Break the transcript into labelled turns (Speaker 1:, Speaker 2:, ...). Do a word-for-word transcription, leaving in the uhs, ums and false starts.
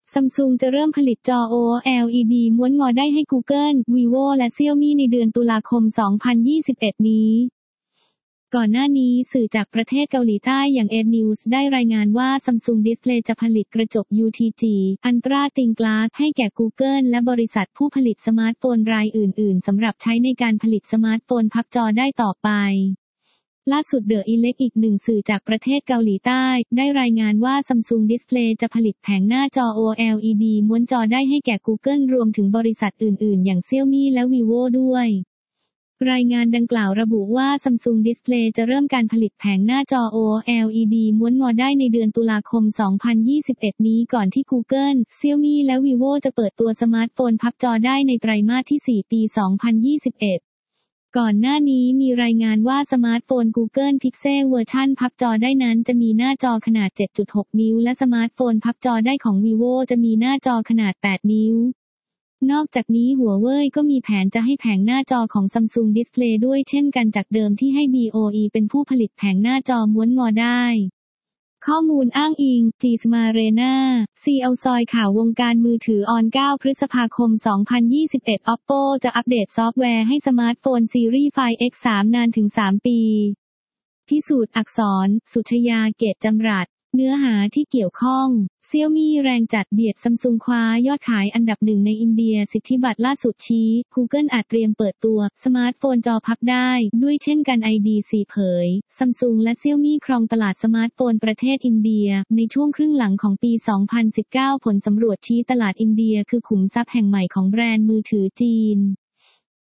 Speaker 1: Samsung จะเริ่มผลิตจอ โอ แอล อี ดี ม้วนงอได้ให้ Google, Vivo และ Xiaomi ในเดือนตุลาคม สองพันยี่สิบเอ็ด นี้ ก่อนหน้านี้สื่อจากประเทศเกาหลีใต้อย่าง เอ News ได้รายงานว่า Samsung Display จะผลิตกระจก ยู ที จี Ultra Thin Glass ให้แก่ Google และบริษัทผู้ผลิตสมาร์ทโฟนรายอื่นๆสำหรับใช้ในการผลิตสมาร์ทโฟนพับจอได้ต่อไปล่าสุด The Elect อีกหนึ่งสื่อจากประเทศเกาหลีใต้ได้รายงานว่า Samsung Display จะผลิตแผงหน้าจอ โอ แอล อี ดี ม้วนจอได้ให้แก่ Google รวมถึงบริษัทอื่นๆอย่าง Xiaomi และ Vivo ด้วยรายงานดังกล่าวระบุว่า Samsung Display จะเริ่มการผลิตแผงหน้าจอ โอ แอล อี ดี ม้วนงอได้ในเดือนตุลาคม สองพันยี่สิบเอ็ด นี้ก่อนที่ Google, Xiaomi และ Vivo จะเปิดตัวสมาร์ทโฟนพับจอได้ในไตรมาสที่ สี่ ปี สองพันยี่สิบเอ็ดก่อนหน้านี้มีรายงานว่าสมาร์ทโฟน Google Pixel เวอร์ชันพับจอได้นั้นจะมีหน้าจอขนาด เจ็ดจุดหก นิ้วและสมาร์ทโฟนพับจอได้ของ Vivo จะมีหน้าจอขนาด แปด นิ้วนอกจากนี้หัวเว่ยก็มีแผนจะให้แผงหน้าจอของ Samsung Display ด้วยเช่นกันจากเดิมที่ให้ บี โอ อี เป็นผู้ผลิตแผงหน้าจอม้วนงอได้ข้อมูลอ้างอิง จี Smarena ซี อี โอ ซอยข่าววงการมือถือออน เก้า พฤษภาคม สองพันยี่สิบเอ็ด Oppo จะอัปเดตซอฟต์แวร์ให้สมาร์ทโฟนซีรีส์ Find เอ็กซ์ สาม นานถึง สาม ปีพิสูจน์อักษร สุชยา เกตจำรัดเนื้อหาที่เกี่ยวข้อง Xiaomi แรงจัดเบียด Samsung คว้ายอดขายอันดับหนึ่งในอินเดียสิทธิบัตรล่าสุดชี้ Google อาจเตรียมเปิดตัวสมาร์ทโฟนจอพับได้ด้วยเช่นกัน ไอ ดี ซี เผย Samsung และ Xiaomi ครองตลาดสมาร์ทโฟนประเทศอินเดียในช่วงครึ่งหลังของปี สองพันสิบเก้า ผลสำรวจชี้ตลาดอินเดียคือขุมทรัพย์แห่งใหม่ของแบรนด์มือถือจีน